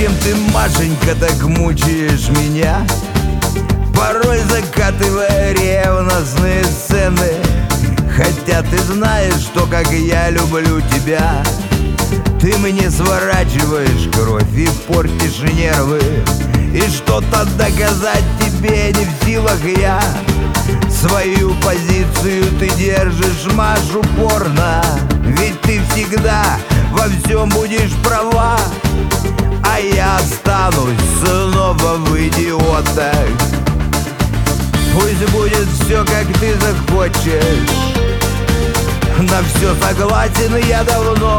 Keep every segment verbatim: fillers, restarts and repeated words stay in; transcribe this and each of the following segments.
Зачем ты, Машенька, так мучаешь меня, порой закатывая ревностные сцены? Хотя ты знаешь, что как я люблю тебя. Ты мне сворачиваешь кровь и портишь нервы, и что-то доказать тебе не в силах я. Свою позицию ты держишь, Маш, упорно, ведь ты всегда во всем будешь права. А я останусь снова в идиотах. Пусть будет все, как ты захочешь, на все согласен я давно.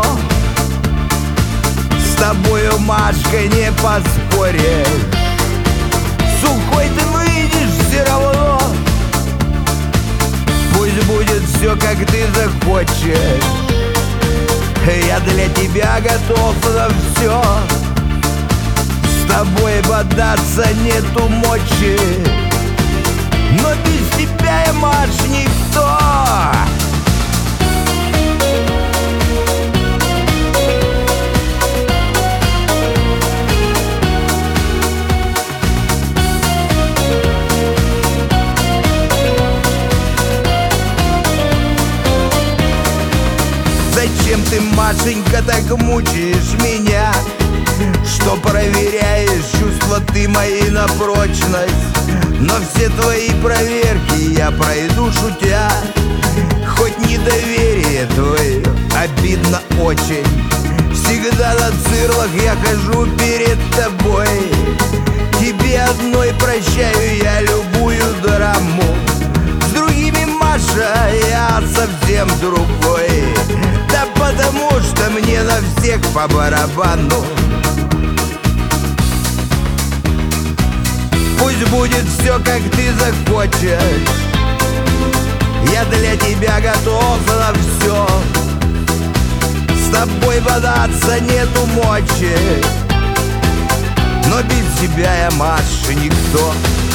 С тобою, Машка, не поспоришь, сухой ты выйдешь все равно. Пусть будет все, как ты захочешь, я для тебя готов на все. С тобой бодаться нету мочи, но без тебя я, Маш, никто. Зачем ты, Машенька, так мучаешь меня, что проверяешь чувства ты мои на прочность? Но все твои проверки я пройду шутя. Хоть недоверие твое обидно очень, всегда на цирлах я хожу перед тобой. Тебе одной прощаю я любую драму, с другими, Маша, я совсем другой. Да потому что мне на всех по барабану. Пусть будет все, как ты захочешь, я для тебя готов на все. С тобой бодаться нету мочи, но без тебя я, Маша, никто.